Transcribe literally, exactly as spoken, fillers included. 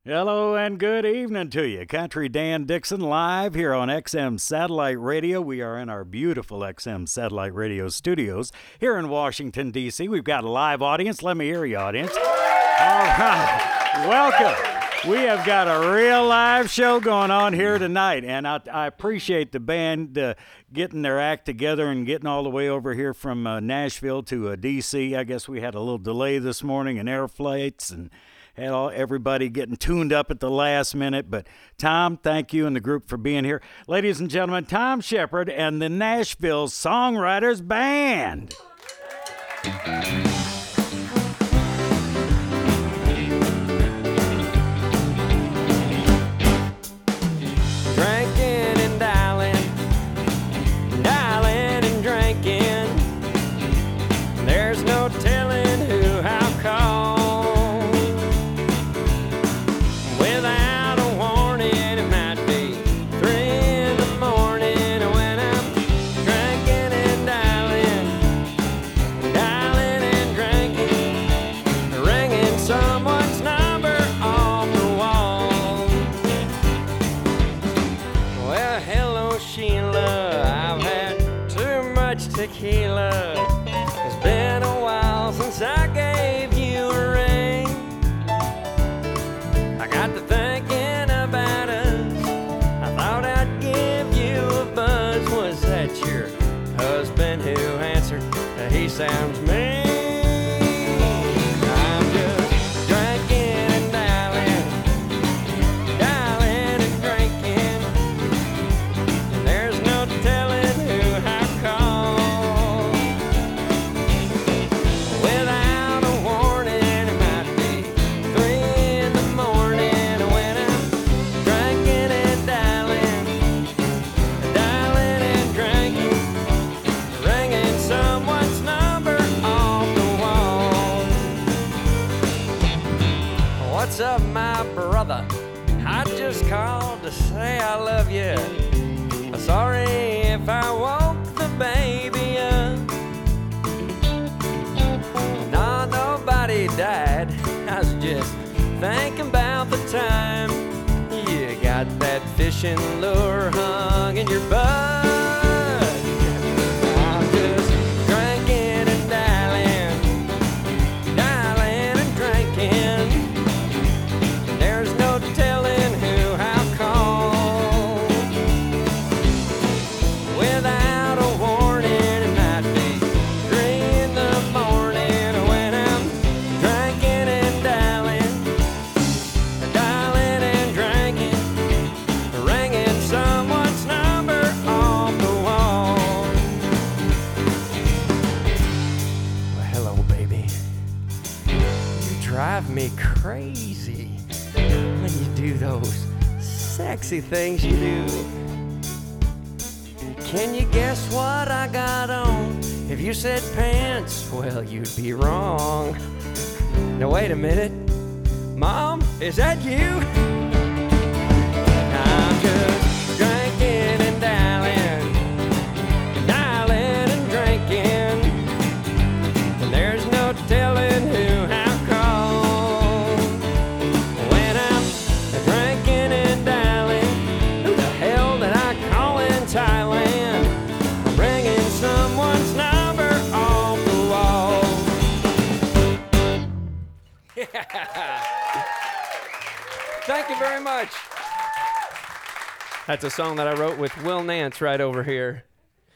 Hello and good evening to you. Country Dan Dixon live here on X M Satellite Radio. We are in our beautiful X M Satellite Radio studios here in Washington, D C. We've got a live audience. Let me hear you, audience. All right. Welcome. We have got a real live show going on here tonight, and I, I appreciate the band uh, getting their act together and getting all the way over here from uh, Nashville to uh, D C. I guess we had a little delay this morning in air flights and had all, everybody getting tuned up at the last minute. But Tom, thank you and the group for being here. Ladies and gentlemen, Tom Shepard and the Nashville Songwriters Band. Drinking and dialing, dialing and drinking. There's no telling who, how come. Without a warning, it might be three in the morning when I'm drinking and dialing, dialing and drinking, ringing someone's number off the wall. Well, hello, Sheila, I've had too much tequila. It's been a while since I gave you a ring. I got to thinking about us. I thought I'd give you a buzz. Was that your husband who answered? He sounds mean. I'm just drinking and dialing, dialing and drinking. There's no telling who, how come. Without a warning, it might be three in the morning when I'm drinking and dialing, dialing and drinking, ringing someone's number off the wall. What's up, my brother? I just called to say I love you. Sorry if I woke the baby up. Nah, nobody died. I was just thinking about the time you got that fishing lure hung in your butt. I'm just drinking and dialing, dialing and drinking. There's no telling who, how come. Without a warning, it might be three in the morning when I'm drinking and dialing, dialing and drinking, ringing someone's number off the wall. Well, hello, baby. You drive me crazy when you do those sexy things you do. Can you guess what I got on? If you said pants, well, you'd be wrong. Now, wait a minute. Mom, is that you? I'm just drinking and dialing, dialing and drinking. And there's no telling who, how come. When I'm drinking and dialing, who the hell did I call in Thailand? I'm bringing someone's number off the wall. Thank you very much. That's a song that I wrote with Will Nance right over here.